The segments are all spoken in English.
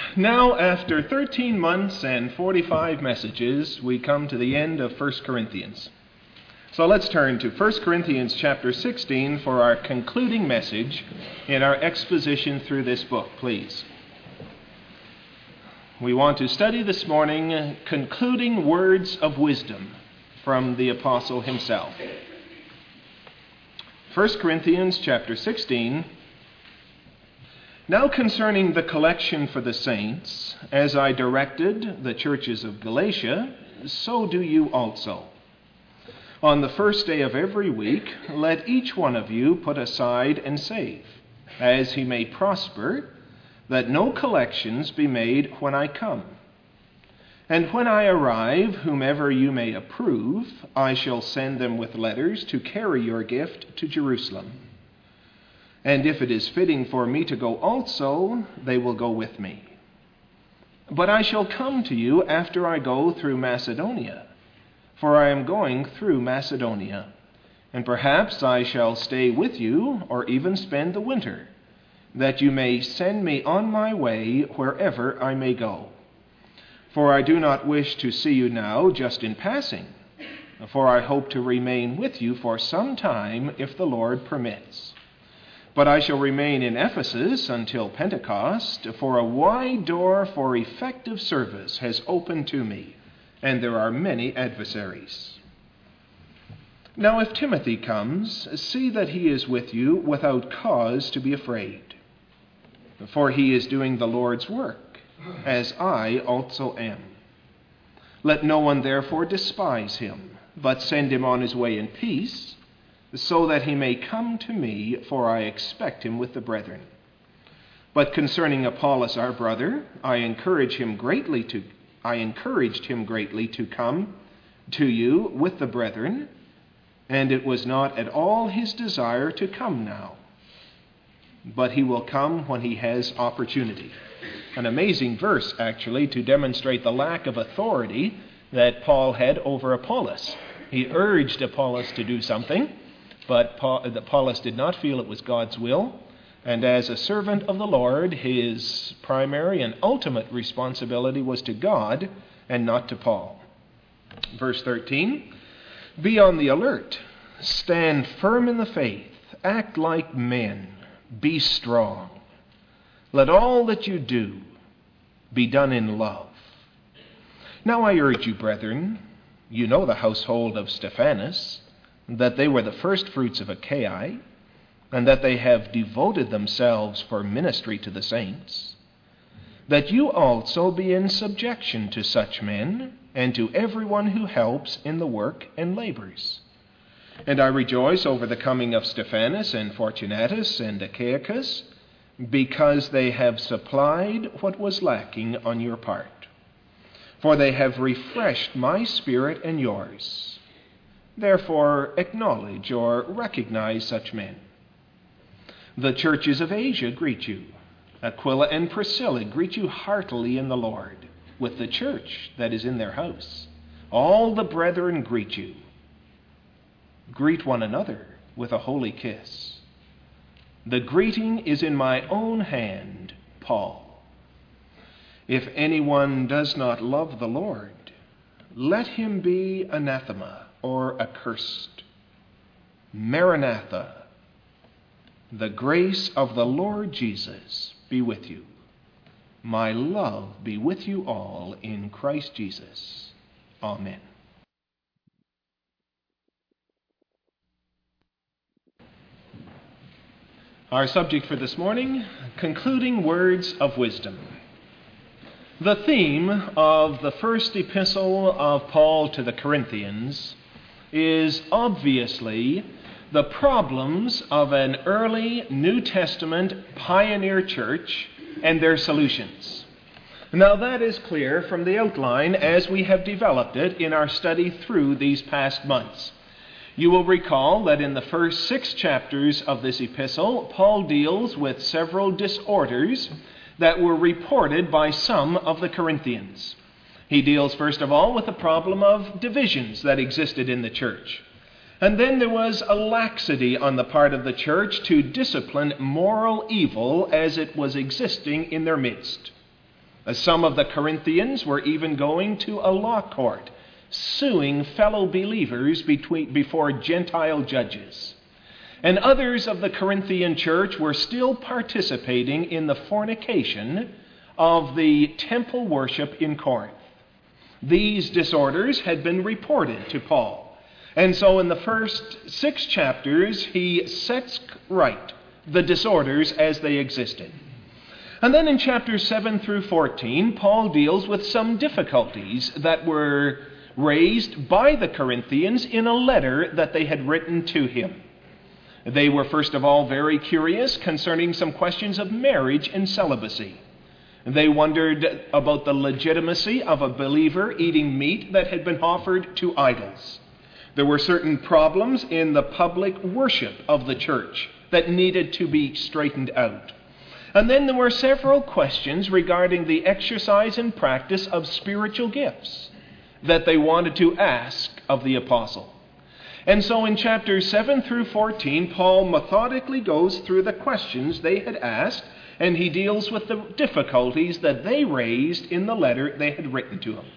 Now, after 13 months and 45 messages, we come to the end of 1 Corinthians. So let's turn to 1 Corinthians chapter 16 for our concluding message in our exposition through this book, please. We want to study this morning concluding words of wisdom from the apostle himself. 1 Corinthians chapter 16. Now concerning the collection for the saints, as I directed the churches of Galatia, so do you also. On the first day of every week, let each one of you put aside and save, as he may prosper, that no collections be made when I come. And when I arrive, whomever you may approve, I shall send them with letters to carry your gift to Jerusalem. And if it is fitting for me to go also, they will go with me. But I shall come to you after I go through Macedonia, for I am going through Macedonia, and perhaps I shall stay with you or even spend the winter, that you may send me on my way wherever I may go. For I do not wish to see you now just in passing, for I hope to remain with you for some time if the Lord permits. But I shall remain in Ephesus until Pentecost, for a wide door for effective service has opened to me, and there are many adversaries. Now if Timothy comes, see that he is with you without cause to be afraid. For he is doing the Lord's work, as I also am. Let no one therefore despise him, but send him on his way in peace, so that he may come to me, for I expect him with the brethren. But concerning Apollos our brother, I encouraged him greatly to come to you with the brethren, and it was not at all his desire to come now, but he will come when he has opportunity. An amazing verse, actually, to demonstrate the lack of authority that Paul had over Apollos. He urged Apollos to do something, but Apollos did not feel it was God's will, and as a servant of the Lord, his primary and ultimate responsibility was to God and not to Paul. Verse 13, be on the alert, stand firm in the faith, act like men, be strong. Let all that you do be done in love. Now I urge you, brethren, you know the household of Stephanas, that they were the first fruits of Achaia, and that they have devoted themselves for ministry to the saints, that you also be in subjection to such men, and to everyone who helps in the work and labors. And I rejoice over the coming of Stephanas and Fortunatus and Achaicus, because they have supplied what was lacking on your part. For they have refreshed my spirit and yours. Therefore, acknowledge or recognize such men. The churches of Asia greet you. Aquila and Priscilla greet you heartily in the Lord, with the church that is in their house. All the brethren greet you. Greet one another with a holy kiss. The greeting is in my own hand, Paul. If anyone does not love the Lord, let him be anathema, or accursed. Maranatha, the grace of the Lord Jesus be with you. My love be with you all in Christ Jesus. Amen. Our subject for this morning, concluding words of wisdom. The theme of the first epistle of Paul to the Corinthians is obviously the problems of an early New Testament pioneer church and their solutions. Now that is clear from the outline as we have developed it in our study through these past months. You will recall that in the first 6 chapters of this epistle, Paul deals with several disorders that were reported by some of the Corinthians. He deals first of all with the problem of divisions that existed in the church. And then there was a laxity on the part of the church to discipline moral evil as it was existing in their midst. Some of the Corinthians were even going to a law court, suing fellow believers before Gentile judges. And others of the Corinthian church were still participating in the fornication of the temple worship in Corinth. These disorders had been reported to Paul. And so in the first 6 chapters, he sets right the disorders as they existed. And then in chapters 7 through 14, Paul deals with some difficulties that were raised by the Corinthians in a letter that they had written to him. They were, first of all, very curious concerning some questions of marriage and celibacy. They wondered about the legitimacy of a believer eating meat that had been offered to idols. There were certain problems in the public worship of the church that needed to be straightened out. And then there were several questions regarding the exercise and practice of spiritual gifts that they wanted to ask of the apostle. And so in chapters 7 through 14, Paul methodically goes through the questions they had asked, and he deals with the difficulties that they raised in the letter they had written to him.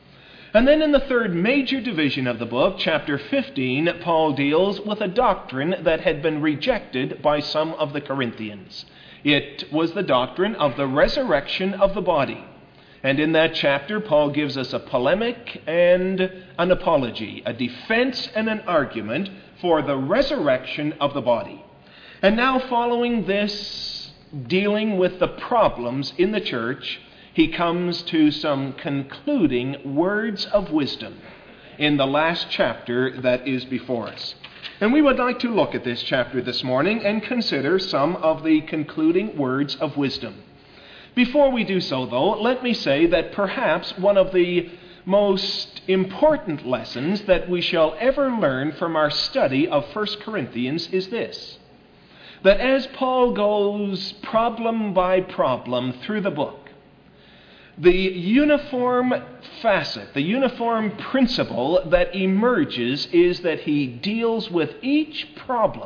And then in the third major division of the book, chapter 15, Paul deals with a doctrine that had been rejected by some of the Corinthians. It was the doctrine of the resurrection of the body. And in that chapter, Paul gives us a polemic and an apology, a defense and an argument for the resurrection of the body. And now following this, dealing with the problems in the church, he comes to some concluding words of wisdom in the last chapter that is before us. And we would like to look at this chapter this morning and consider some of the concluding words of wisdom. Before we do so, though, let me say that perhaps one of the most important lessons that we shall ever learn from our study of 1 Corinthians is this: that as Paul goes problem by problem through the book, the uniform facet, the uniform principle that emerges is that he deals with each problem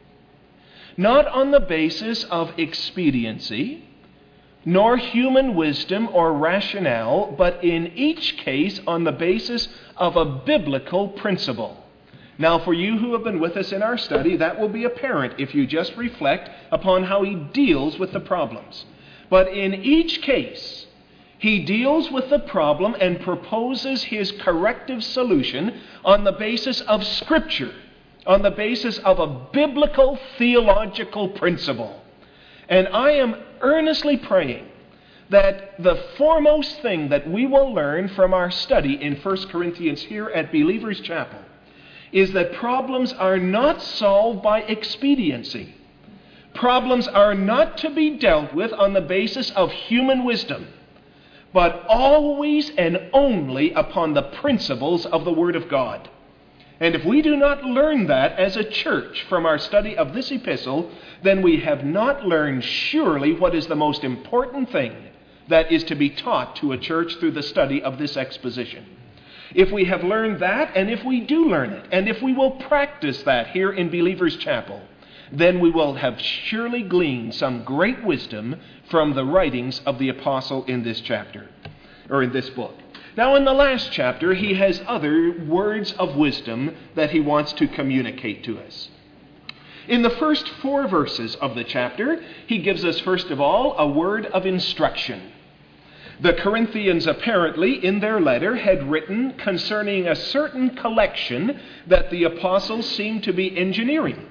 not on the basis of expediency, nor human wisdom or rationale, but in each case on the basis of a biblical principle. Now, for you who have been with us in our study, that will be apparent if you just reflect upon how he deals with the problems. But in each case, he deals with the problem and proposes his corrective solution on the basis of Scripture, on the basis of a biblical theological principle. And I am earnestly praying that the foremost thing that we will learn from our study in 1 Corinthians here at Believers Chapel is that problems are not solved by expediency. Problems are not to be dealt with on the basis of human wisdom, but always and only upon the principles of the Word of God. And if we do not learn that as a church from our study of this epistle, then we have not learned surely what is the most important thing that is to be taught to a church through the study of this exposition. If we have learned that, and if we do learn it, and if we will practice that here in Believers Chapel, then we will have surely gleaned some great wisdom from the writings of the apostle in this chapter, or in this book. Now, in the last chapter, he has other words of wisdom that he wants to communicate to us. In the first 4 verses of the chapter, he gives us, first of all, a word of instruction. The Corinthians apparently, in their letter, had written concerning a certain collection that the apostles seemed to be engineering.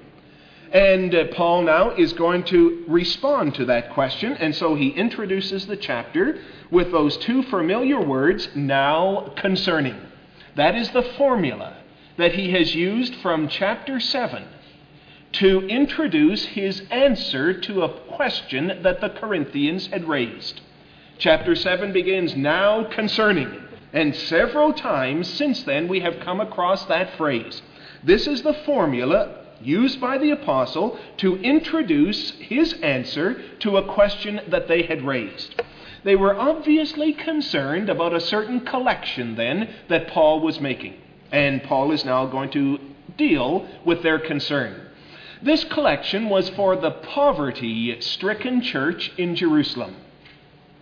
And Paul now is going to respond to that question, and so he introduces the chapter with those 2 familiar words, now concerning. That is the formula that he has used from chapter 7 to introduce his answer to a question that the Corinthians had raised. Chapter 7 begins, now concerning, and several times since then we have come across that phrase. This is the formula used by the apostle to introduce his answer to a question that they had raised. They were obviously concerned about a certain collection then that Paul was making. And Paul is now going to deal with their concern. This collection was for the poverty-stricken church in Jerusalem.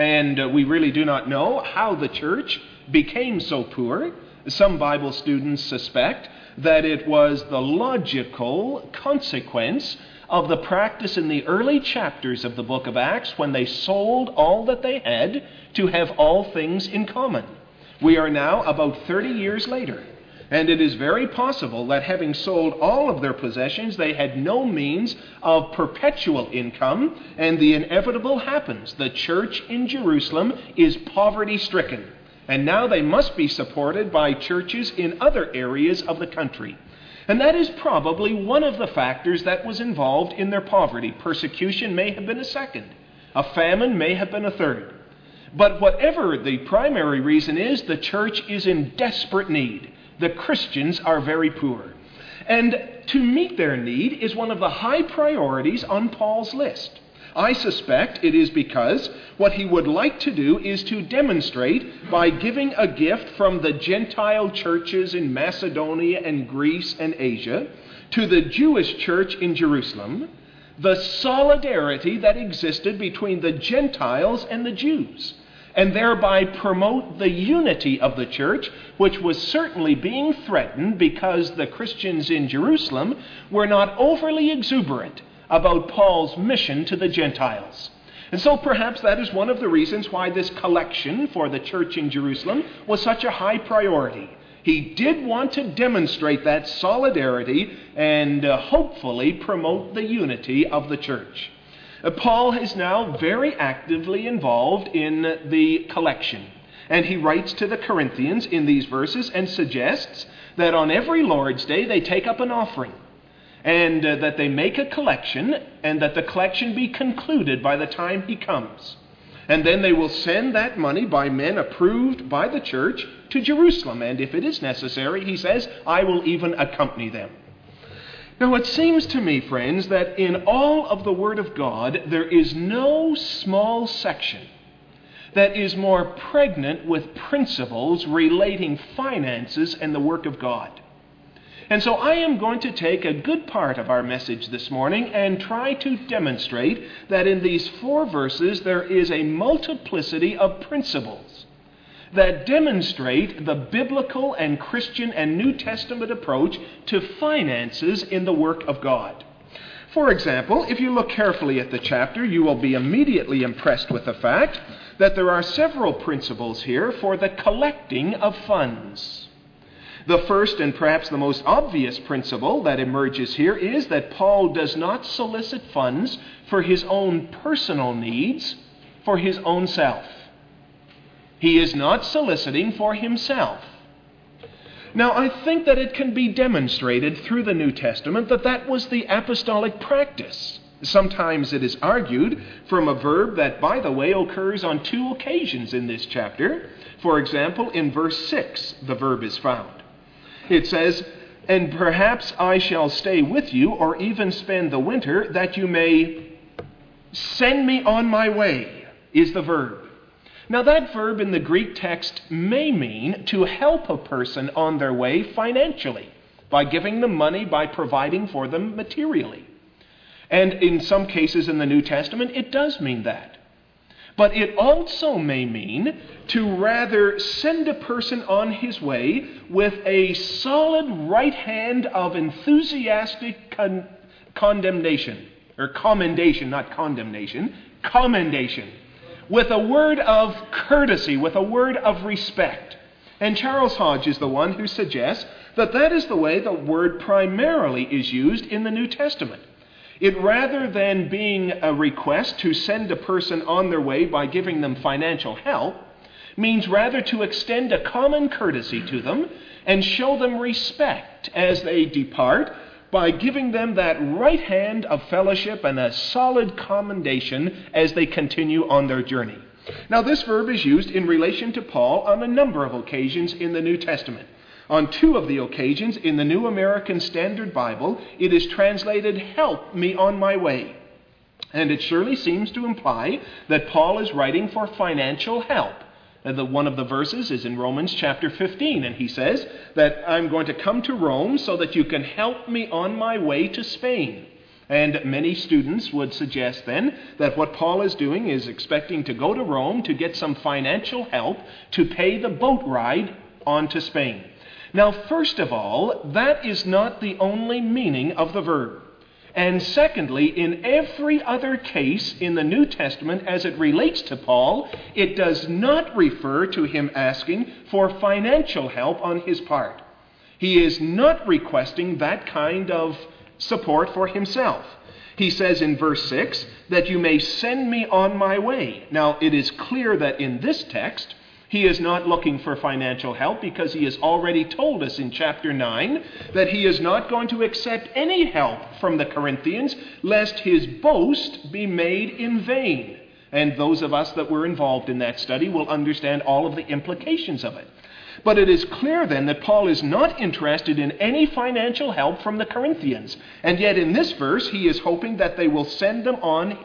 And we really do not know how the church became so poor. Some Bible students suspect that it was the logical consequence of the practice in the early chapters of the book of Acts when they sold all that they had to have all things in common. We are now about 30 years later, and it is very possible that having sold all of their possessions, they had no means of perpetual income, and the inevitable happens. The church in Jerusalem is poverty-stricken, and now they must be supported by churches in other areas of the country. And that is probably one of the factors that was involved in their poverty. Persecution may have been a second. A famine may have been a third. But whatever the primary reason is, the church is in desperate need. The Christians are very poor. And to meet their need is one of the high priorities on Paul's list. I suspect it is because what he would like to do is to demonstrate by giving a gift from the Gentile churches in Macedonia and Greece and Asia to the Jewish church in Jerusalem, the solidarity that existed between the Gentiles and the Jews, and thereby promote the unity of the church, which was certainly being threatened because the Christians in Jerusalem were not overly exuberant about Paul's mission to the Gentiles. And so perhaps that is one of the reasons why this collection for the church in Jerusalem was such a high priority. He did want to demonstrate that solidarity and hopefully promote the unity of the church. Paul is now very actively involved in the collection. And he writes to the Corinthians in these verses and suggests that on every Lord's Day they take up an offering. And that they make a collection, and that the collection be concluded by the time he comes. And then they will send that money by men approved by the church to Jerusalem. And if it is necessary, he says, I will even accompany them. Now it seems to me, friends, that in all of the Word of God, there is no small section that is more pregnant with principles relating finances and the work of God. And so I am going to take a good part of our message this morning and try to demonstrate that in these 4 verses there is a multiplicity of principles that demonstrate the biblical and Christian and New Testament approach to finances in the work of God. For example, if you look carefully at the chapter, you will be immediately impressed with the fact that there are several principles here for the collecting of funds. The first and perhaps the most obvious principle that emerges here is that Paul does not solicit funds for his own personal needs, for his own self. He is not soliciting for himself. Now, I think that it can be demonstrated through the New Testament that that was the apostolic practice. Sometimes it is argued from a verb that, by the way, occurs on 2 occasions in this chapter. For example, in verse 6, the verb is found. It says, and perhaps I shall stay with you or even spend the winter that you may send me on my way, is the verb. Now that verb in the Greek text may mean to help a person on their way financially, by giving them money, by providing for them materially. And in some cases in the New Testament, it does mean that. But it also may mean to rather send a person on his way with a solid right hand of enthusiastic condemnation, or commendation, not condemnation, commendation, with a word of courtesy, with a word of respect. And Charles Hodge is the one who suggests that that is the way the word primarily is used in the New Testament. It, rather than being a request to send a person on their way by giving them financial help, means rather to extend a common courtesy to them and show them respect as they depart by giving them that right hand of fellowship and a solid commendation as they continue on their journey. Now, this verb is used in relation to Paul on a number of occasions in the New Testament. On 2 of the occasions in the New American Standard Bible, it is translated, help me on my way. And it surely seems to imply that Paul is writing for financial help. One of the verses is in Romans chapter 15, and he says that I'm going to come to Rome so that you can help me on my way to Spain. And many students would suggest then that what Paul is doing is expecting to go to Rome to get some financial help to pay the boat ride on to Spain. Now, first of all, that is not the only meaning of the verb. And secondly, in every other case in the New Testament as it relates to Paul, it does not refer to him asking for financial help on his part. He is not requesting that kind of support for himself. He says in verse 6 that you may send me on my way. Now, it is clear that in this text, he is not looking for financial help because he has already told us in chapter 9 that he is not going to accept any help from the Corinthians lest his boast be made in vain. And those of us that were involved in that study will understand all of the implications of it. But it is clear then that Paul is not interested in any financial help from the Corinthians. And yet in this verse he is hoping that they will send him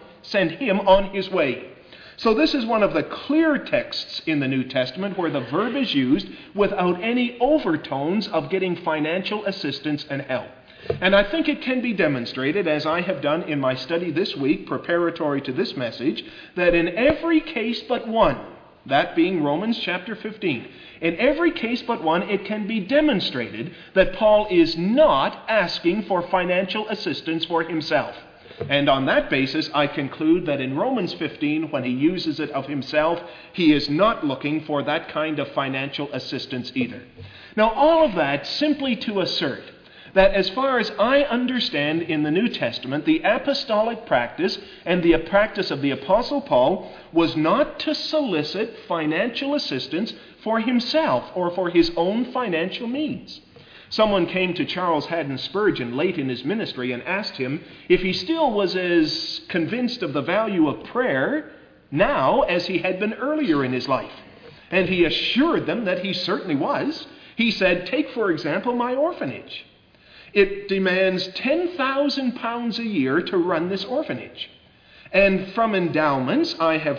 on his way. So this is one of the clear texts in the New Testament where the verb is used without any overtones of getting financial assistance and help. And I think it can be demonstrated, as I have done in my study this week, preparatory to this message, that in every case but one, that being Romans chapter 15, in every case but one, it can be demonstrated that Paul is not asking for financial assistance for himself. And on that basis, I conclude that in Romans 15, when he uses it of himself, he is not looking for that kind of financial assistance either. Now, all of that simply to assert that as far as I understand in the New Testament, the apostolic practice and the practice of the Apostle Paul was not to solicit financial assistance for himself or for his own financial needs. Someone came to Charles Haddon Spurgeon late in his ministry and asked him if he still was as convinced of the value of prayer now as he had been earlier in his life. And he assured them that he certainly was. He said, take, for example, my orphanage. It demands £10,000 a year to run this orphanage. And from endowments, I have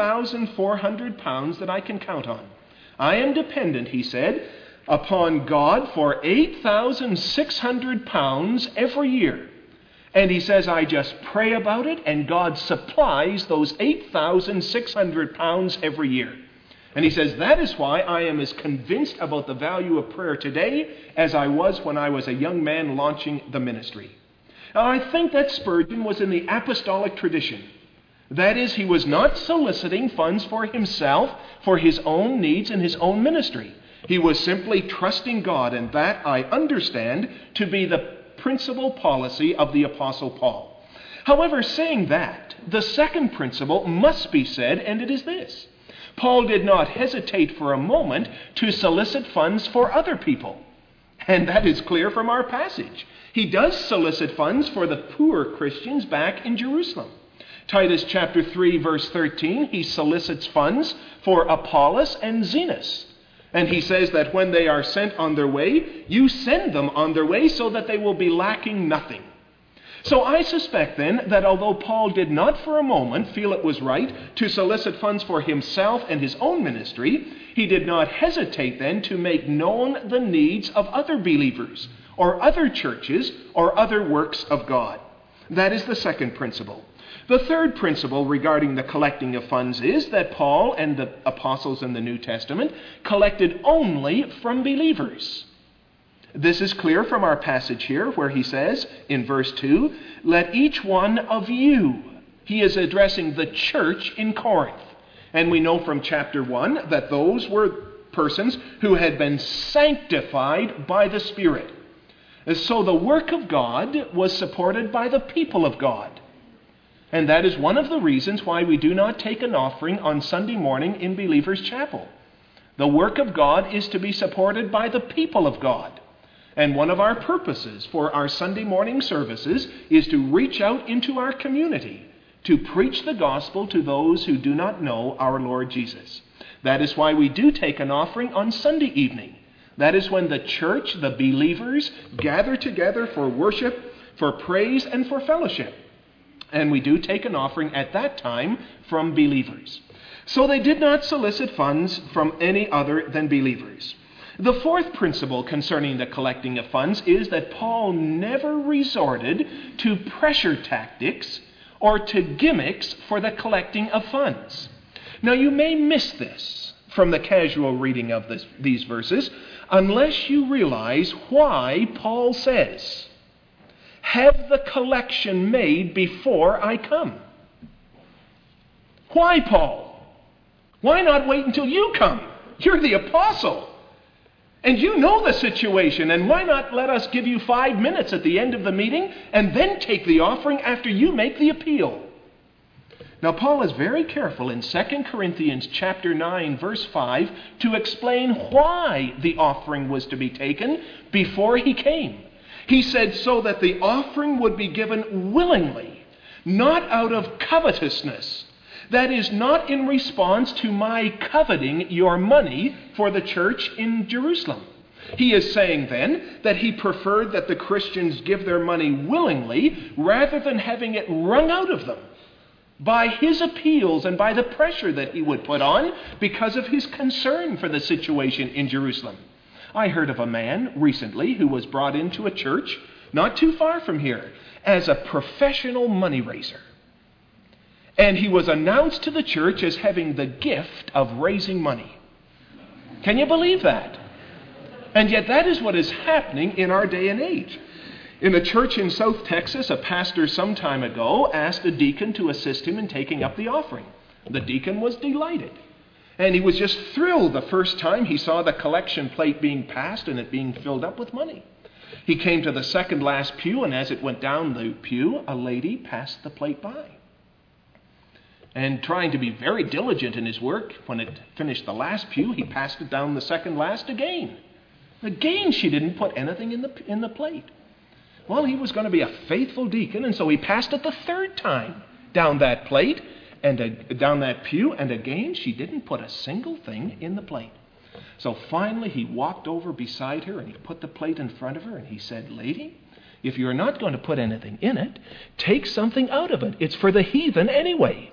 £1,400 that I can count on. I am dependent, he said, upon God for £8,600 every year. And he says, I just pray about it, and God supplies those £8,600 every year. And he says, that is why I am as convinced about the value of prayer today as I was when I was a young man launching the ministry. Now, I think that Spurgeon was in the apostolic tradition. That is, he was not soliciting funds for himself, for his own needs and his own ministry. He was simply trusting God, and that I understand to be the principal policy of the Apostle Paul. However, saying that, the second principle must be said, and it is this. Paul did not hesitate for a moment to solicit funds for other people. And that is clear from our passage. He does solicit funds for the poor Christians back in Jerusalem. Titus chapter 3, verse 13, he solicits funds for Apollos and Zenas. And he says that when they are sent on their way, you send them on their way so that they will be lacking nothing. So I suspect then that although Paul did not for a moment feel it was right to solicit funds for himself and his own ministry, he did not hesitate then to make known the needs of other believers or other churches or other works of God. That is the second principle. The third principle regarding the collecting of funds is that Paul and the apostles in the New Testament collected only from believers. This is clear from our passage here where he says in verse 2, let each one of you, he is addressing the church in Corinth. And we know from chapter 1 that those were persons who had been sanctified by the Spirit. And so the work of God was supported by the people of God. And that is one of the reasons why we do not take an offering on Sunday morning in Believers' Chapel. The work of God is to be supported by the people of God. And one of our purposes for our Sunday morning services is to reach out into our community to preach the gospel to those who do not know our Lord Jesus. That is why we do take an offering on Sunday evening. That is when the church, the believers, gather together for worship, for praise, and for fellowship. And we do take an offering at that time from believers. So they did not solicit funds from any other than believers. The fourth principle concerning the collecting of funds is that Paul never resorted to pressure tactics or to gimmicks for the collecting of funds. Now, you may miss this from the casual reading of these verses unless you realize why Paul says, "Have the collection made before I come." Why, Paul? Why not wait until you come? You're the apostle. And you know the situation, and why not let us give you 5 minutes at the end of the meeting and then take the offering after you make the appeal? Now, Paul is very careful in 2 Corinthians chapter 9, verse 5, to explain why the offering was to be taken before he came. He said so that the offering would be given willingly, not out of covetousness. That is, not in response to my coveting your money for the church in Jerusalem. He is saying then that he preferred that the Christians give their money willingly rather than having it wrung out of them by his appeals and by the pressure that he would put on because of his concern for the situation in Jerusalem. I heard of a man recently who was brought into a church not too far from here as a professional money raiser. And he was announced to the church as having the gift of raising money. Can you believe that? And yet that is what is happening in our day and age. In a church in South Texas, a pastor some time ago asked a deacon to assist him in taking up the offering. The deacon was delighted. And he was just thrilled the first time he saw the collection plate being passed and it being filled up with money. He came to the second last pew, and as it went down the pew, a lady passed the plate by. And trying to be very diligent in his work, when it finished the last pew, he passed it down the second last again. Again, she didn't put anything in the plate. Well, he was going to be a faithful deacon, and so he passed it the third time down that plate and down that pew, and again, she didn't put a single thing in the plate. So finally, he walked over beside her, and he put the plate in front of her, and he said, "Lady, if you're not going to put anything in it, take something out of it. It's for the heathen anyway."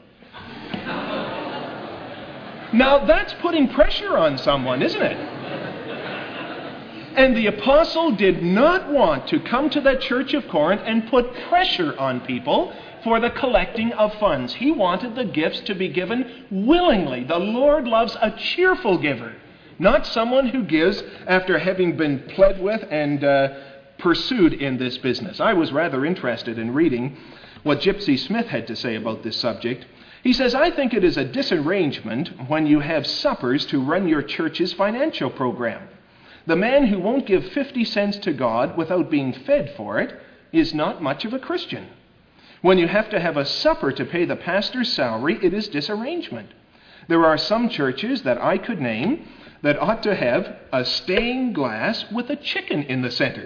Now, that's putting pressure on someone, isn't it? And the apostle did not want to come to that church of Corinth and put pressure on people for the collecting of funds. He wanted the gifts to be given willingly. The Lord loves a cheerful giver, not someone who gives after having been pled with and pursued in this business. I was rather interested in reading what Gypsy Smith had to say about this subject. He says, "I think it is a disarrangement when you have suppers to run your church's financial program. The man who won't give 50 cents to God without being fed for it is not much of a Christian. When you have to have a supper to pay the pastor's salary, it is disarrangement. There are some churches that I could name that ought to have a stained glass with a chicken in the center."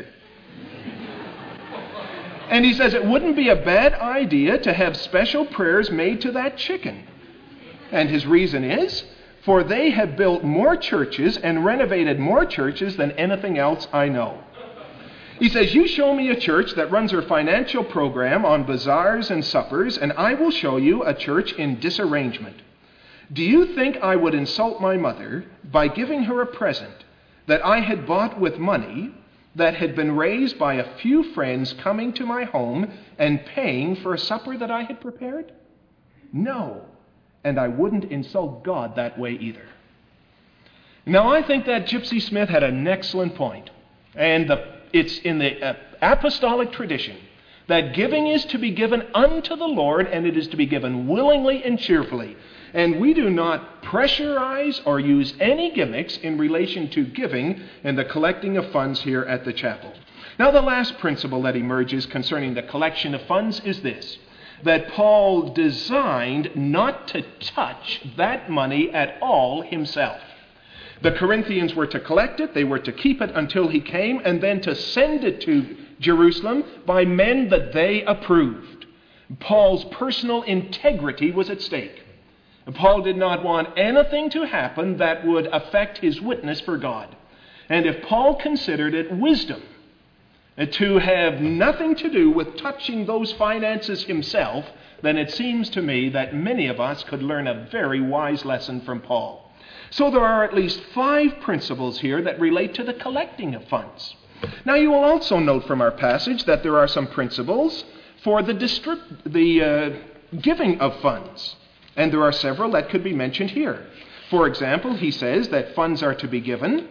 And he says it wouldn't be a bad idea to have special prayers made to that chicken. And his reason is, for they have built more churches and renovated more churches than anything else I know. He says, "You show me a church that runs her financial program on bazaars and suppers, and I will show you a church in disarrangement. Do you think I would insult my mother by giving her a present that I had bought with money that had been raised by a few friends coming to my home and paying for a supper that I had prepared? No, and I wouldn't insult God that way either." Now, I think that Gypsy Smith had an excellent point, and it's in the apostolic tradition that giving is to be given unto the Lord, and it is to be given willingly and cheerfully. And we do not pressurize or use any gimmicks in relation to giving and the collecting of funds here at the chapel. Now, the last principle that emerges concerning the collection of funds is this, that Paul designed not to touch that money at all himself. The Corinthians were to collect it, they were to keep it until he came, and then to send it to Jerusalem by men that they approved. Paul's personal integrity was at stake. Paul did not want anything to happen that would affect his witness for God. And if Paul considered it wisdom to have nothing to do with touching those finances himself, then it seems to me that many of us could learn a very wise lesson from Paul. So there are at least 5 principles here that relate to the collecting of funds. Now you will also note from our passage that there are some principles for the giving of funds. And there are several that could be mentioned here. For example, he says that funds are to be given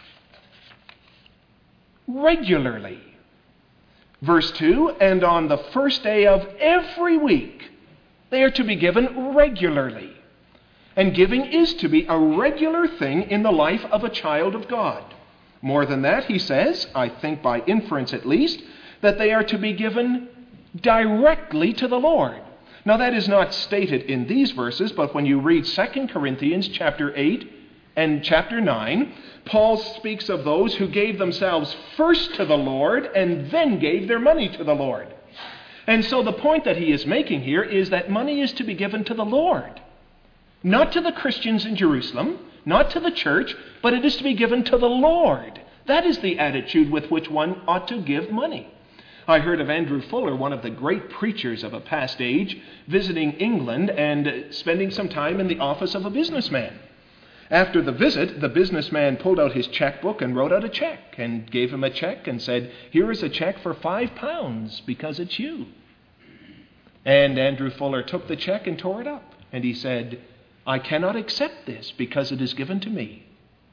regularly. Verse 2, and on the first day of every week, they are to be given regularly. And giving is to be a regular thing in the life of a child of God. More than that, he says, I think by inference at least, that they are to be given directly to the Lord. Now that is not stated in these verses, but when you read 2 Corinthians chapter 8 and chapter 9, Paul speaks of those who gave themselves first to the Lord and then gave their money to the Lord. And so the point that he is making here is that money is to be given to the Lord. Not to the Christians in Jerusalem, not to the church, but it is to be given to the Lord. That is the attitude with which one ought to give money. I heard of Andrew Fuller, one of the great preachers of a past age, visiting England and spending some time in the office of a businessman. After the visit, the businessman pulled out his checkbook and wrote out a check and gave him a check and said, here is a check for £5 because it's you. And Andrew Fuller took the check and tore it up. And he said, I cannot accept this because it is given to me.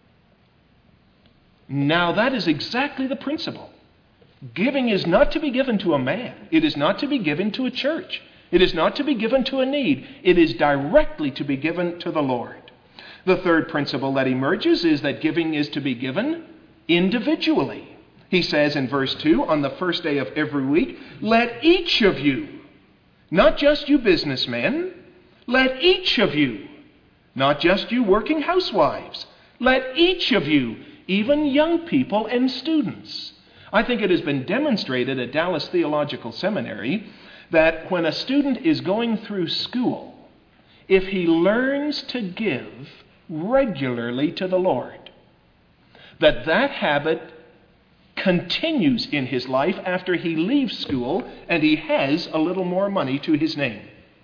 Now that is exactly the principle. Giving is not to be given to a man. It is not to be given to a church. It is not to be given to a need. It is directly to be given to the Lord. The third principle that emerges is that giving is to be given individually. He says in verse 2, on the first day of every week, let each of you, not just you businessmen, let each of you, not just you working housewives, let each of you, even young people and students. I think it has been demonstrated at Dallas Theological Seminary that when a student is going through school, if he learns to give regularly to the Lord, that habit continues in his life after he leaves school and he has a little more money to his name.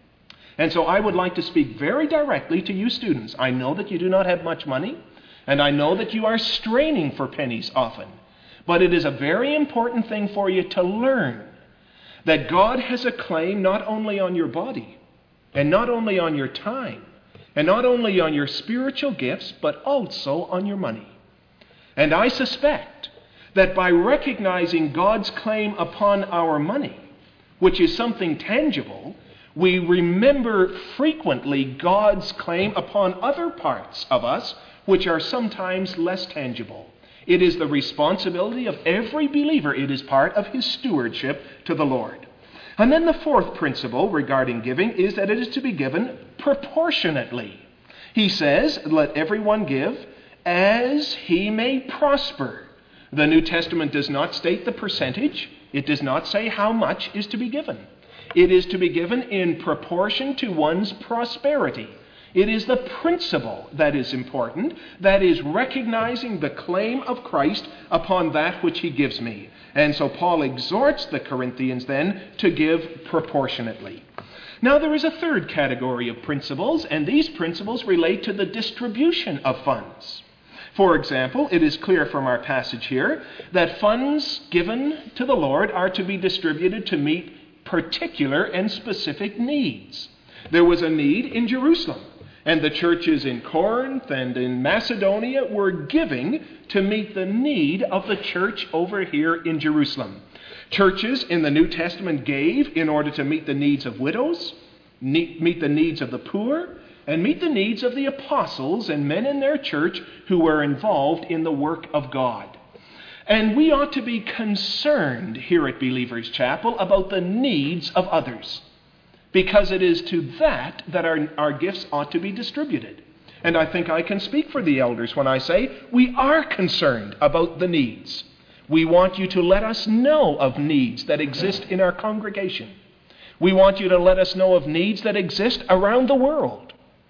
And so I would like to speak very directly to you students. I know that you do not have much money, and I know that you are straining for pennies often. But it is a very important thing for you to learn that God has a claim not only on your body, and not only on your time, and not only on your spiritual gifts, but also on your money. And I suspect that by recognizing God's claim upon our money, which is something tangible, we remember frequently God's claim upon other parts of us, which are sometimes less tangible. It is the responsibility of every believer. It is part of his stewardship to the Lord. And then the fourth principle regarding giving is that it is to be given proportionately. He says, let everyone give as he may prosper. The New Testament does not state the percentage. It does not say how much is to be given. It is to be given in proportion to one's prosperity. It is the principle that is important, that is recognizing the claim of Christ upon that which he gives me. And so Paul exhorts the Corinthians then to give proportionately. Now there is a third category of principles, and these principles relate to the distribution of funds. For example, it is clear from our passage here that funds given to the Lord are to be distributed to meet particular and specific needs. There was a need in Jerusalem. And the churches in Corinth and in Macedonia were giving to meet the need of the church over here in Jerusalem. Churches in the New Testament gave in order to meet the needs of widows, meet the needs of the poor, and meet the needs of the apostles and men in their church who were involved in the work of God. And we ought to be concerned here at Believers Chapel about the needs of others, because it is to that our gifts ought to be distributed. And I think I can speak for the elders when I say we are concerned about the needs. We want you to let us know of needs that exist in our congregation. We want you to let us know of needs that exist around the world.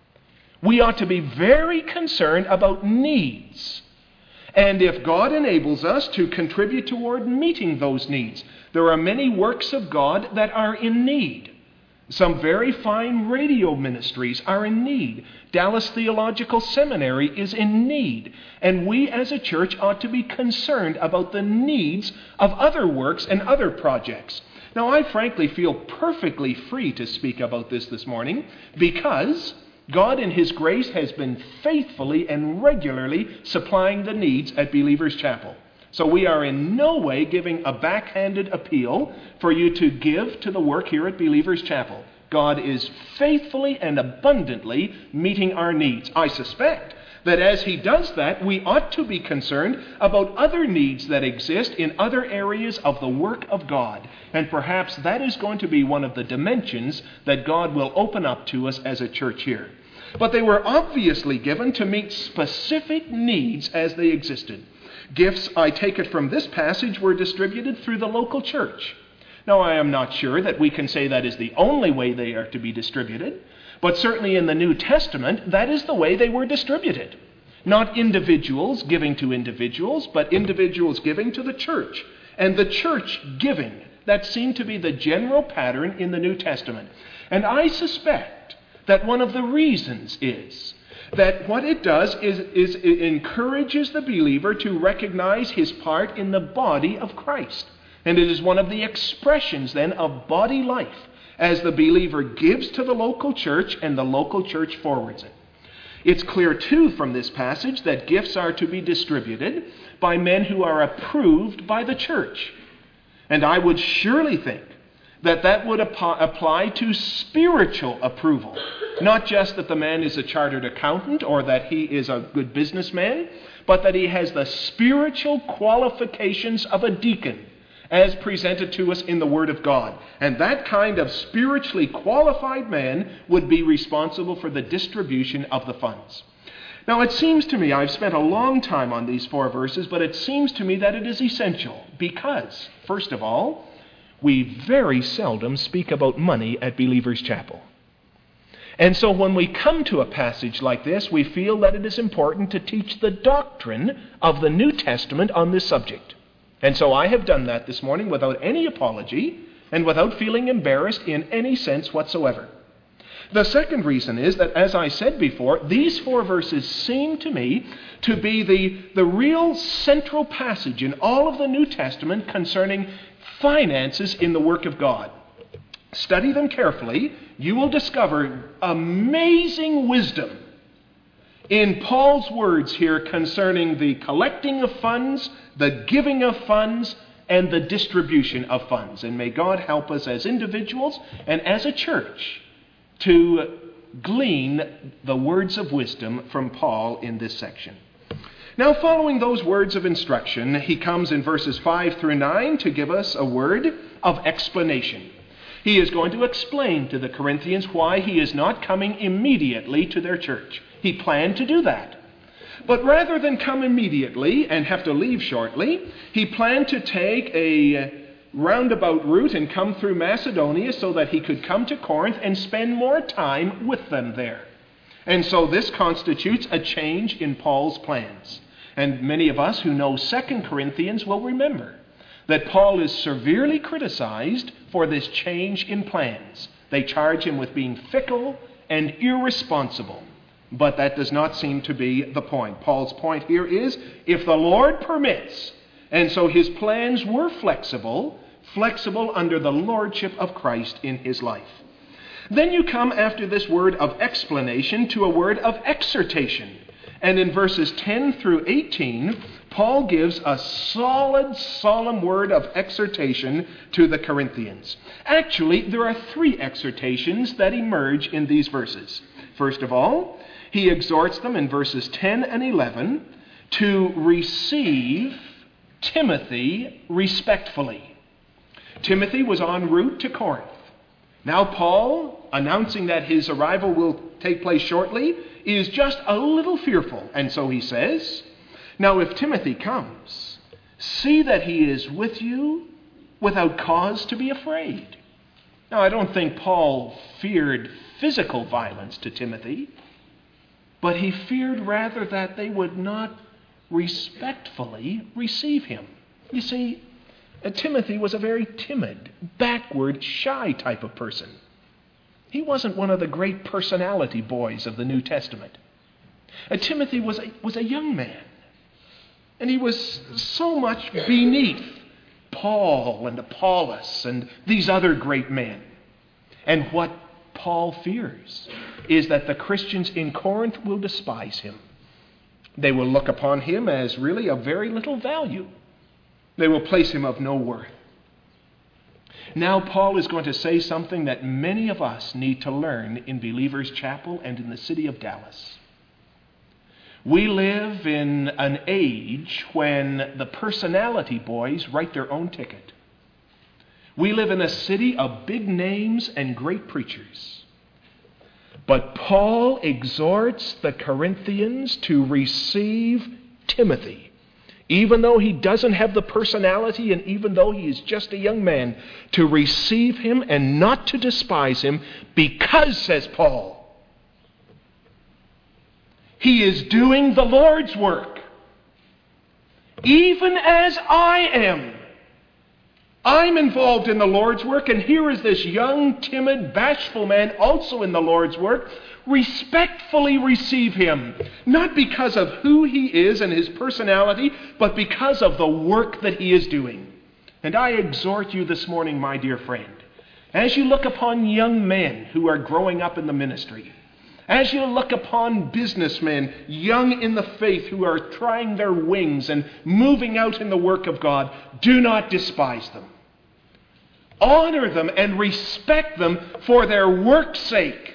We ought to be very concerned about needs. And if God enables us to contribute toward meeting those needs, there are many works of God that are in need. Some very fine radio ministries are in need. Dallas Theological Seminary is in need. And we as a church ought to be concerned about the needs of other works and other projects. Now, I frankly feel perfectly free to speak about this morning because God in His grace has been faithfully and regularly supplying the needs at Believers Chapel. So we are in no way giving a backhanded appeal for you to give to the work here at Believers Chapel. God is faithfully and abundantly meeting our needs. I suspect that as He does that, we ought to be concerned about other needs that exist in other areas of the work of God. And perhaps that is going to be one of the dimensions that God will open up to us as a church here. But they were obviously given to meet specific needs as they existed. Gifts, I take it from this passage, were distributed through the local church. Now, I am not sure that we can say that is the only way they are to be distributed, but certainly in the New Testament, that is the way they were distributed. Not individuals giving to individuals, but individuals giving to the church, and the church giving. That seemed to be the general pattern in the New Testament. And I suspect that one of the reasons is that what it does is it encourages the believer to recognize his part in the body of Christ. And it is one of the expressions then of body life as the believer gives to the local church and the local church forwards it. It's clear, too, from this passage that gifts are to be distributed by men who are approved by the church. And I would surely think that that would apply to spiritual approval. Not just that the man is a chartered accountant or that he is a good businessman, but that he has the spiritual qualifications of a deacon as presented to us in the Word of God. And that kind of spiritually qualified man would be responsible for the distribution of the funds. Now, it seems to me, I've spent a long time on these 4 verses, but it seems to me that it is essential because, first of all, we very seldom speak about money at Believers Chapel. And so when we come to a passage like this, we feel that it is important to teach the doctrine of the New Testament on this subject. And so I have done that this morning without any apology and without feeling embarrassed in any sense whatsoever. The second reason is that, as I said before, these 4 verses seem to me to be the real central passage in all of the New Testament concerning finances in the work of God. Study them carefully. You will discover amazing wisdom in Paul's words here concerning the collecting of funds, the giving of funds, and the distribution of funds. And may God help us as individuals and as a church to glean the words of wisdom from Paul in this section. Now, following those words of instruction, he comes in verses 5 through 9 to give us a word of explanation. He is going to explain to the Corinthians why he is not coming immediately to their church. He planned to do that. But rather than come immediately and have to leave shortly, he planned to take a roundabout route and come through Macedonia so that he could come to Corinth and spend more time with them there. And so this constitutes a change in Paul's plans. And many of us who know 2 Corinthians will remember that Paul is severely criticized for this change in plans. They charge him with being fickle and irresponsible. But that does not seem to be the point. Paul's point here is, if the Lord permits, and so his plans were flexible under the lordship of Christ in his life. Then you come after this word of explanation to a word of exhortation. And in verses 10 through 18, Paul gives a solid, solemn word of exhortation to the Corinthians. Actually, there are 3 exhortations that emerge in these verses. First of all, he exhorts them in verses 10 and 11 to receive Timothy respectfully. Timothy was en route to Corinth. Now Paul, announcing that his arrival will take place shortly, is just a little fearful. And so he says, now if Timothy comes, see that he is with you without cause to be afraid. Now I don't think Paul feared physical violence to Timothy, but he feared rather that they would not respectfully receive him. You see, Timothy was a very timid, backward, shy type of person. He wasn't one of the great personality boys of the New Testament. Timothy was a young man. And he was so much beneath Paul and Apollos and these other great men. And what Paul fears is that the Christians in Corinth will despise him. They will look upon him as really of very little value. They will place him of no worth. Now Paul is going to say something that many of us need to learn in Believers Chapel and in the city of Dallas. We live in an age when the personality boys write their own ticket. We live in a city of big names and great preachers. But Paul exhorts the Corinthians to receive Timothy, even though he doesn't have the personality and even though he is just a young man, to receive him and not to despise him because, says Paul, he is doing the Lord's work, even as I am. I'm involved in the Lord's work, and here is this young, timid, bashful man also in the Lord's work. Respectfully receive him, not because of who he is and his personality, but because of the work that he is doing. And I exhort you this morning, my dear friend, as you look upon young men who are growing up in the ministry, as you look upon businessmen young in the faith who are trying their wings and moving out in the work of God, do not despise them. Honor them and respect them for their work's sake.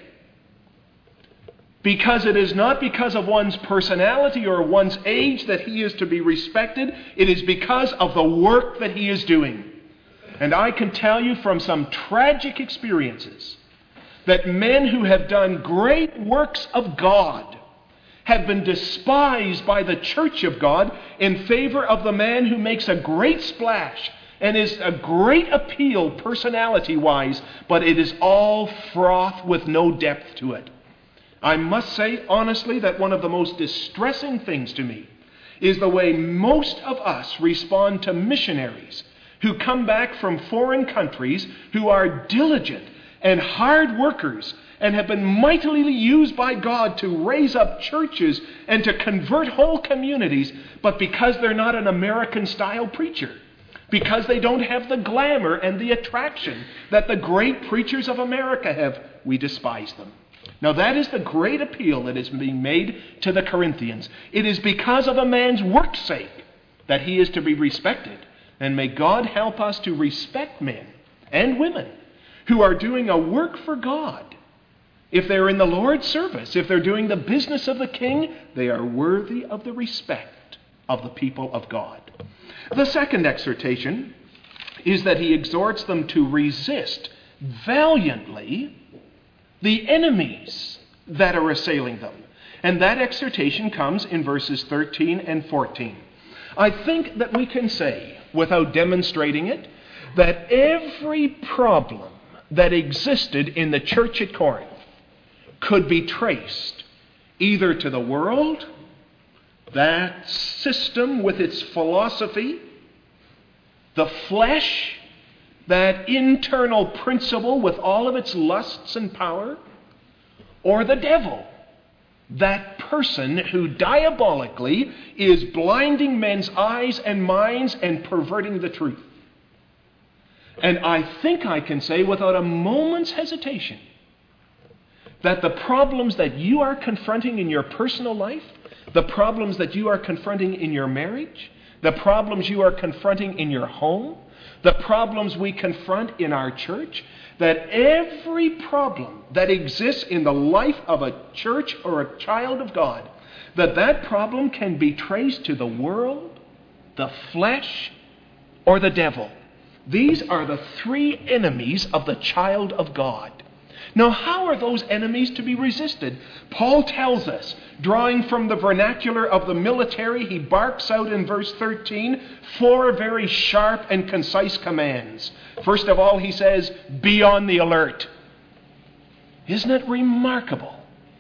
Because it is not because of one's personality or one's age that he is to be respected. It is because of the work that he is doing. And I can tell you from some tragic experiences that men who have done great works of God have been despised by the church of God in favor of the man who makes a great splash and is a great appeal personality-wise, but it is all froth with no depth to it. I must say honestly that one of the most distressing things to me is the way most of us respond to missionaries who come back from foreign countries who are diligent and hard workers and have been mightily used by God to raise up churches and to convert whole communities, but because they're not an American-style preacher, because they don't have the glamour and the attraction that the great preachers of America have, we despise them. Now that is the great appeal that is being made to the Corinthians. It is because of a man's work's sake that he is to be respected. And may God help us to respect men and women who are doing a work for God. If they're in the Lord's service, if they're doing the business of the King, they are worthy of the respect of the people of God. The second exhortation is that he exhorts them to resist valiantly the enemies that are assailing them. And that exhortation comes in verses 13 and 14. I think that we can say, without demonstrating it, that every problem that existed in the church at Corinth could be traced either to the world, that system with its philosophy, the flesh, that internal principle with all of its lusts and power, or the devil, that person who diabolically is blinding men's eyes and minds and perverting the truth. And I think I can say without a moment's hesitation that the problems that you are confronting in your personal life, the problems that you are confronting in your marriage, the problems you are confronting in your home, the problems we confront in our church, that every problem that exists in the life of a church or a child of God, that problem can be traced to the world, the flesh, or the devil. These are the three enemies of the child of God. Now, how are those enemies to be resisted? Paul tells us, drawing from the vernacular of the military, he barks out in verse 13 four very sharp and concise commands. First of all, he says, be on the alert. Isn't it remarkable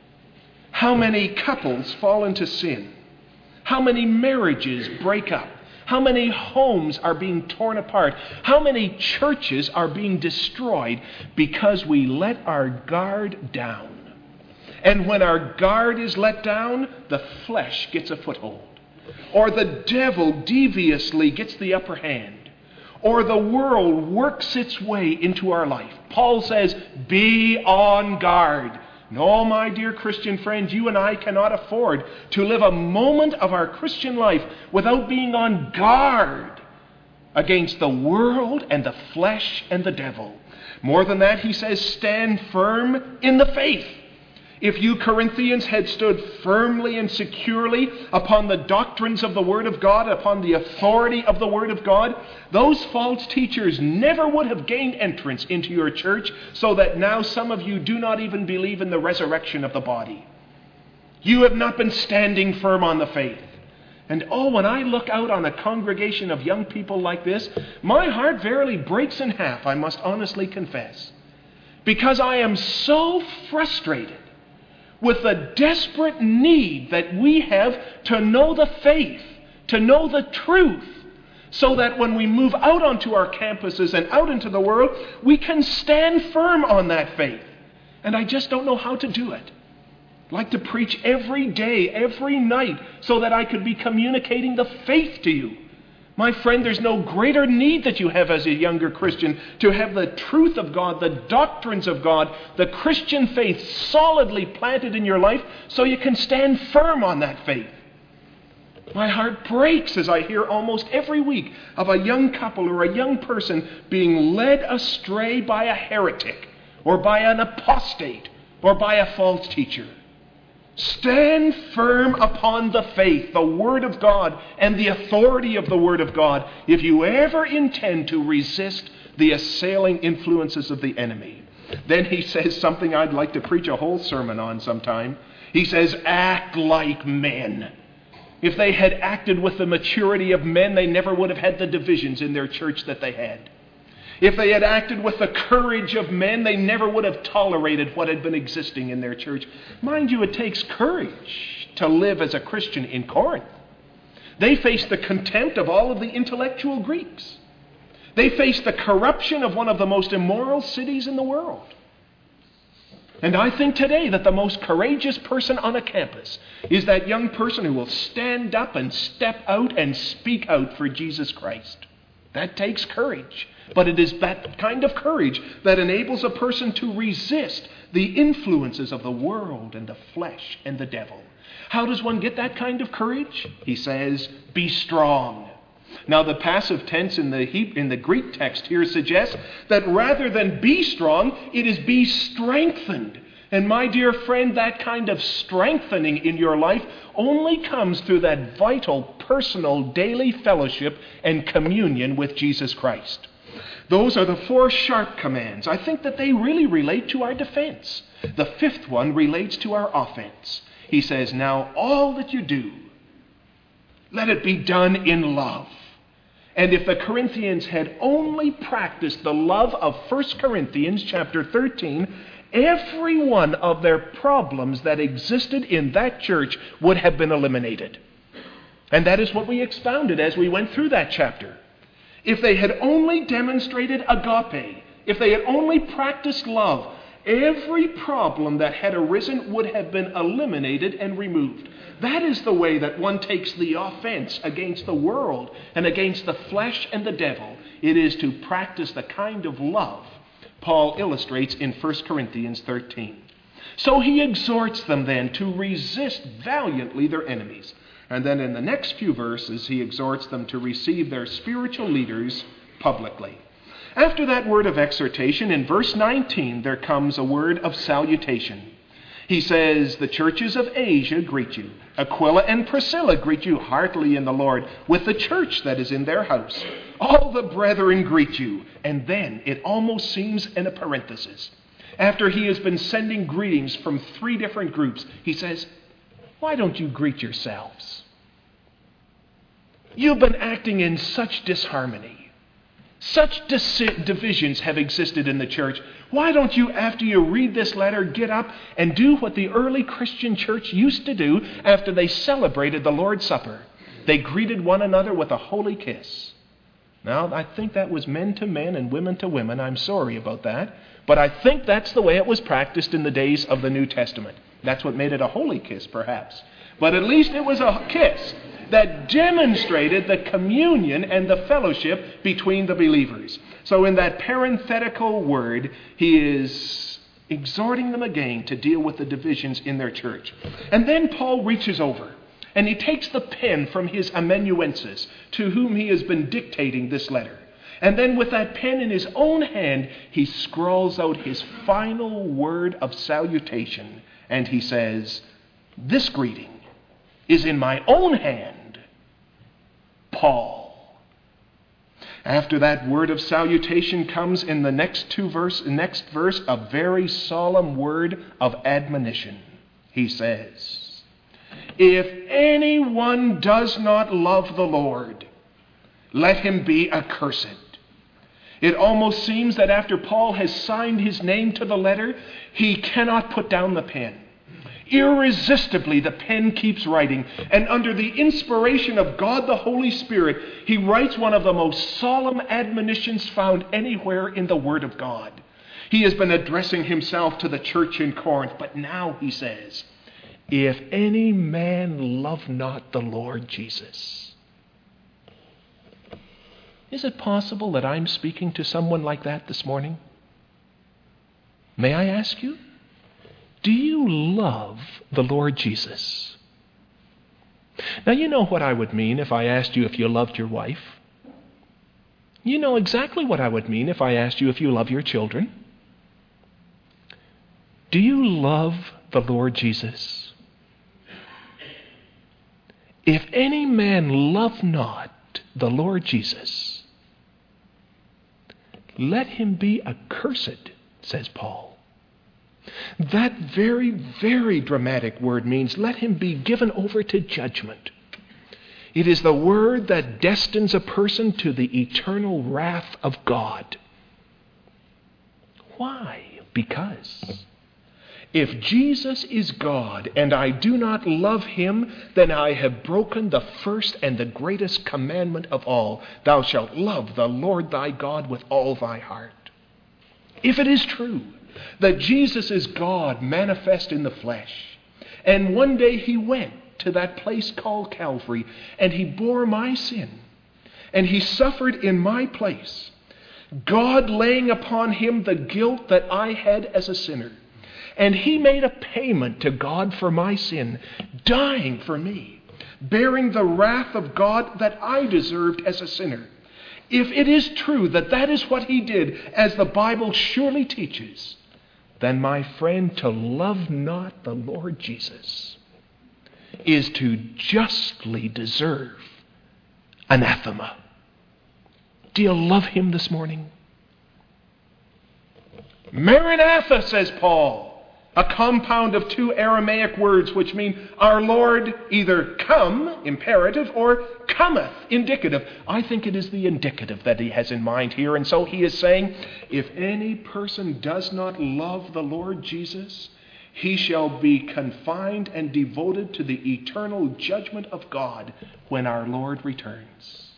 how many couples fall into sin? How many marriages break up? How many homes are being torn apart? How many churches are being destroyed because we let our guard down? And when our guard is let down, the flesh gets a foothold. Or the devil deviously gets the upper hand. Or the world works its way into our life. Paul says, be on guard. No, my dear Christian friends, you and I cannot afford to live a moment of our Christian life without being on guard against the world and the flesh and the devil. More than that, he says, stand firm in the faith. If you Corinthians had stood firmly and securely upon the doctrines of the Word of God, upon the authority of the Word of God, those false teachers never would have gained entrance into your church, so that now some of you do not even believe in the resurrection of the body. You have not been standing firm on the faith. And when I look out on a congregation of young people like this, my heart verily breaks in half, I must honestly confess, because I am so frustrated with the desperate need that we have to know the faith, to know the truth, so that when we move out onto our campuses and out into the world, we can stand firm on that faith. And I just don't know how to do it. I'd like to preach every day, every night, so that I could be communicating the faith to you. My friend, there's no greater need that you have as a younger Christian to have the truth of God, the doctrines of God, the Christian faith solidly planted in your life so you can stand firm on that faith. My heart breaks as I hear almost every week of a young couple or a young person being led astray by a heretic or by an apostate or by a false teacher. Stand firm upon the faith, the Word of God, and the authority of the Word of God if you ever intend to resist the assailing influences of the enemy. Then he says something I'd like to preach a whole sermon on sometime. He says, act like men. If they had acted with the maturity of men, they never would have had the divisions in their church that they had. If they had acted with the courage of men, they never would have tolerated what had been existing in their church. Mind you, it takes courage to live as a Christian in Corinth. They faced the contempt of all of the intellectual Greeks. They faced the corruption of one of the most immoral cities in the world. And I think today that the most courageous person on a campus is that young person who will stand up and step out and speak out for Jesus Christ. That takes courage. But it is that kind of courage that enables a person to resist the influences of the world and the flesh and the devil. How does one get that kind of courage? He says, be strong. Now, the passive tense in the Greek text here suggests that rather than be strong, it is be strengthened. And my dear friend, that kind of strengthening in your life only comes through that vital, personal, daily fellowship and communion with Jesus Christ. Those are the 4 sharp commands. I think that they really relate to our defense. The 5th one relates to our offense. He says, now all that you do, let it be done in love. And if the Corinthians had only practiced the love of 1 Corinthians chapter 13, every one of their problems that existed in that church would have been eliminated. And that is what we expounded as we went through that chapter. If they had only demonstrated agape, if they had only practiced love, every problem that had arisen would have been eliminated and removed. That is the way that one takes the offense against the world and against the flesh and the devil. It is to practice the kind of love Paul illustrates in 1 Corinthians 13. So he exhorts them then to resist valiantly their enemies. And then in the next few verses, he exhorts them to receive their spiritual leaders publicly. After that word of exhortation, in verse 19, there comes a word of salutation. He says, the churches of Asia greet you. Aquila and Priscilla greet you heartily in the Lord, with the church that is in their house. All the brethren greet you. And then it almost seems in a parenthesis. After he has been sending greetings from 3 different groups, he says, why don't you greet yourselves? You've been acting in such disharmony. Such divisions have existed in the church. Why don't you, after you read this letter, get up and do what the early Christian church used to do after they celebrated the Lord's Supper? They greeted one another with a holy kiss. Now, I think that was men to men and women to women. I'm sorry about that. But I think that's the way it was practiced in the days of the New Testament. That's what made it a holy kiss, perhaps. But at least it was a kiss that demonstrated the communion and the fellowship between the believers. So in that parenthetical word, he is exhorting them again to deal with the divisions in their church. And then Paul reaches over and he takes the pen from his amanuensis, to whom he has been dictating this letter. And then with that pen in his own hand, he scrawls out his final word of salutation. And he says, "This greeting is in my own hand, Paul." After that word of salutation comes in the next verse, a very solemn word of admonition. He says, "If anyone does not love the Lord, let him be accursed." It almost seems that after Paul has signed his name to the letter, he cannot put down the pen. Irresistibly, the pen keeps writing, and under the inspiration of God the Holy Spirit, he writes one of the most solemn admonitions found anywhere in the Word of God. He has been addressing himself to the church in Corinth, but now he says, "If any man love not the Lord Jesus." Is it possible that I'm speaking to someone like that this morning? May I ask you, do you love the Lord Jesus? Now, you know what I would mean if I asked you if you loved your wife. You know exactly what I would mean if I asked you if you love your children. Do you love the Lord Jesus? If any man love not the Lord Jesus, let him be accursed, says Paul. That very, very dramatic word means let him be given over to judgment. It is the word that destines a person to the eternal wrath of God. Why? Because if Jesus is God and I do not love him, then I have broken the first and the greatest commandment of all. Thou shalt love the Lord thy God with all thy heart. If it is true that Jesus is God manifest in the flesh, and one day he went to that place called Calvary and he bore my sin and he suffered in my place, God laying upon him the guilt that I had as a sinner, and he made a payment to God for my sin, dying for me, bearing the wrath of God that I deserved as a sinner. If it is true that that is what he did, as the Bible surely teaches, then, my friend, to love not the Lord Jesus is to justly deserve anathema. Do you love him this morning? Maranatha, says Paul. A compound of two Aramaic words which mean our Lord either come, imperative, or cometh, indicative. I think it is the indicative that he has in mind here. And so he is saying, if any person does not love the Lord Jesus, he shall be confined and devoted to the eternal judgment of God when our Lord returns.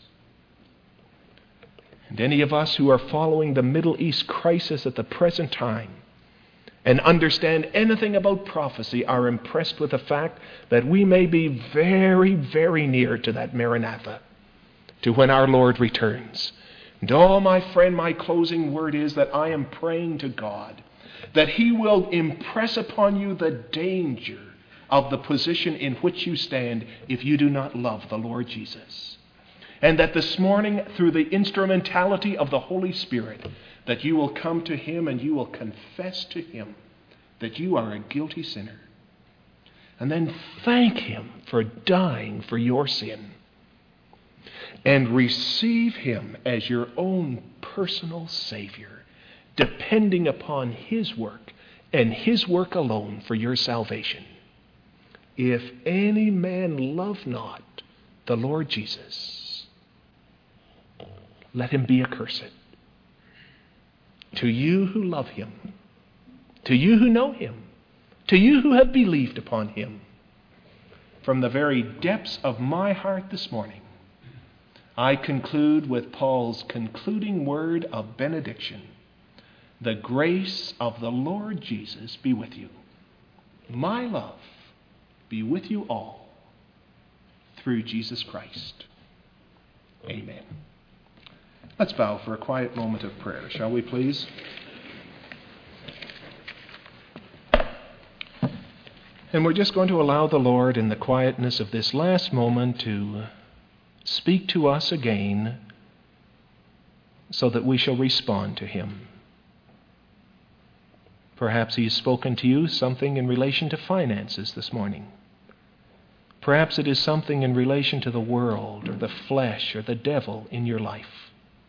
And any of us who are following the Middle East crisis at the present time and understand anything about prophecy are impressed with the fact that we may be very, very near to that Maranatha, to when our Lord returns. And oh, my friend, my closing word is that I am praying to God that he will impress upon you the danger of the position in which you stand if you do not love the Lord Jesus. And that this morning, through the instrumentality of the Holy Spirit, that you will come to him and you will confess to him that you are a guilty sinner. And then thank him for dying for your sin. And receive him as your own personal Savior, depending upon his work and his work alone for your salvation. If any man love not the Lord Jesus, let him be accursed. To you who love him, to you who know him, to you who have believed upon him, from the very depths of my heart this morning, I conclude with Paul's concluding word of benediction. The grace of the Lord Jesus be with you. My love be with you all through Jesus Christ. Amen. Let's bow for a quiet moment of prayer, shall we please? And we're just going to allow the Lord in the quietness of this last moment to speak to us again so that we shall respond to him. Perhaps he has spoken to you something in relation to finances this morning. Perhaps it is something in relation to the world or the flesh or the devil in your life.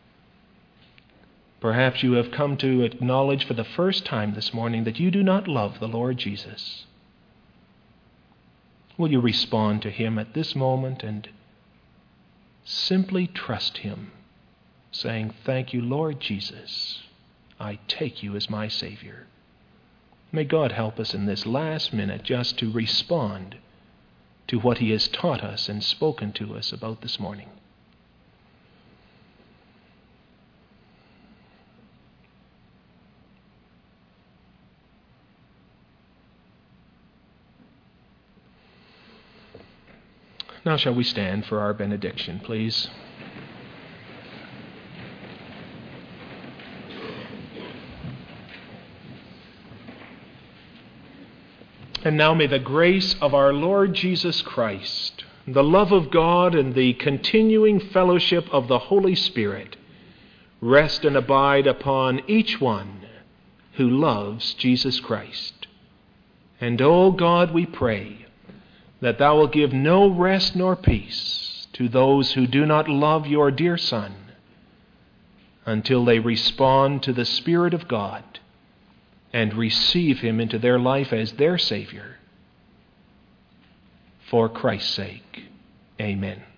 Perhaps you have come to acknowledge for the first time this morning that you do not love the Lord Jesus. Will you respond to him at this moment and simply trust him, saying, "Thank you, Lord Jesus. I take you as my Savior." May God help us in this last minute just to respond to what he has taught us and spoken to us about this morning. Now shall we stand for our benediction, please? And now may the grace of our Lord Jesus Christ, the love of God, and the continuing fellowship of the Holy Spirit rest and abide upon each one who loves Jesus Christ. And, O God, we pray that thou wilt give no rest nor peace to those who do not love your dear Son until they respond to the Spirit of God and receive him into their life as their Savior. For Christ's sake, amen.